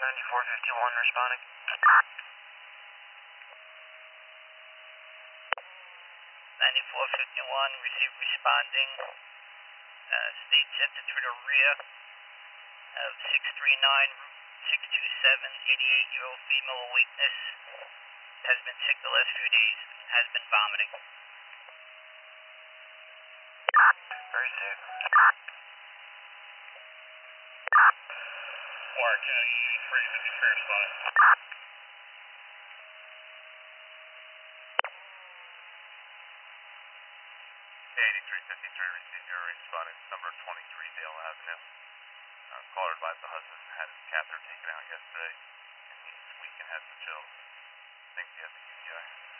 9451 responding. 9451, receive responding. State census for the rear of 639 Route 627, 88-year-old female of weakness. Has been sick the last few days. Has been vomiting. Very sick. Warren County 83, fair spot. 8353, receive your responding number 23 Dale Avenue. Caller advised the husband had his catheter taken out yesterday, and he's weak and has some chills. Thinks he has a UTI.